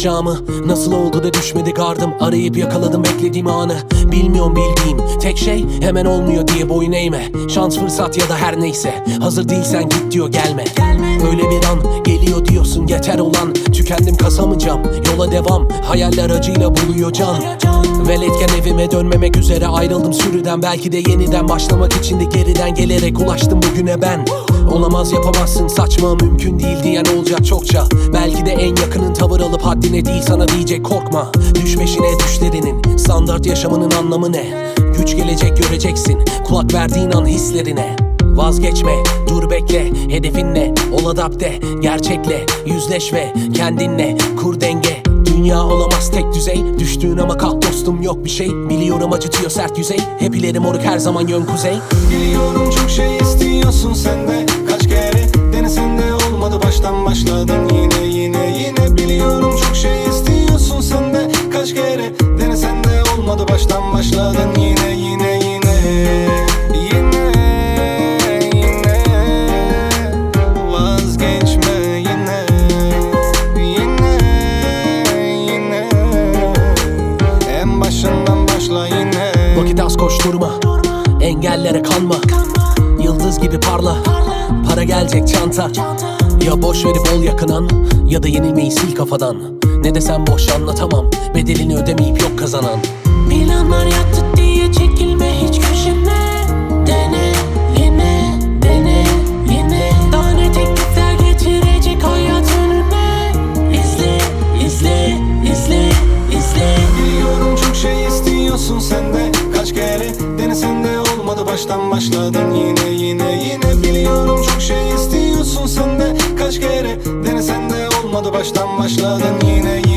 yapacağımı. Nasıl oldu da düşmedi gardım, arayıp yakaladım beklediğim anı. Bilmiyorum bildiğim tek şey hemen olmuyor diye boyun eğme. Şans, fırsat ya da her neyse, hazır değilsen git diyor gelme. Öyle bir an geliyor diyorsun yeter olan, tükendim kasamayacağım, yola devam, hayaller acıyla buluyor can. Veletken evime dönmemek üzere ayrıldım sürüden. Belki de yeniden başlamak için de geriden gelerek ulaştım bugüne ben. Olamaz yapamazsın, saçma, mümkün değil diyen olacak çokça. Belki de en yakının tavır alıp haddine değil sana diyecek korkma. Düş peşine düşlerinin, standart yaşamının anlamı ne? Güç gelecek göreceksin, kulak verdiğin an hislerine. Vazgeçme, dur bekle, hedefinle, ol adapte, gerçekle, yüzleş ve kendinle kur denge. Dünya olamaz tek düzey, düştüğün ama kalk dostum yok bir şey. Biliyorum acıtıyor sert yüzey, hep ileri moruk her zaman yön kuzey. Biliyorum çok şey istiyorsun sen de, kaç kere denesen de olmadı, baştan başladın yine. Biliyorum çok şey istiyorsun sen de, kaç kere denesen de olmadı, baştan başladın yine. Vazgeçme yine. En başından başla yine. Vakit az koşturma, engellere kanma, yıldız gibi parla, para gelecek çanta. Ya boş verip ol yakınan, ya da yenilmeyi sil kafadan. Ne desem boş anlatamam, bedelini ödemeyip yok kazanan. Planlar yattı diye çekilme hiç köşeme. Dene yine, dene yine. Daha ne teklifler getirecek hayat önüne. İzle. Biliyorum çok şey istiyorsun sen de, kaç kere denesen de olmadı, baştan başladın yine. Biliyorum çok şey istiyorsun sen de, kaç kere denesen de olmadı, baştan başladın yine.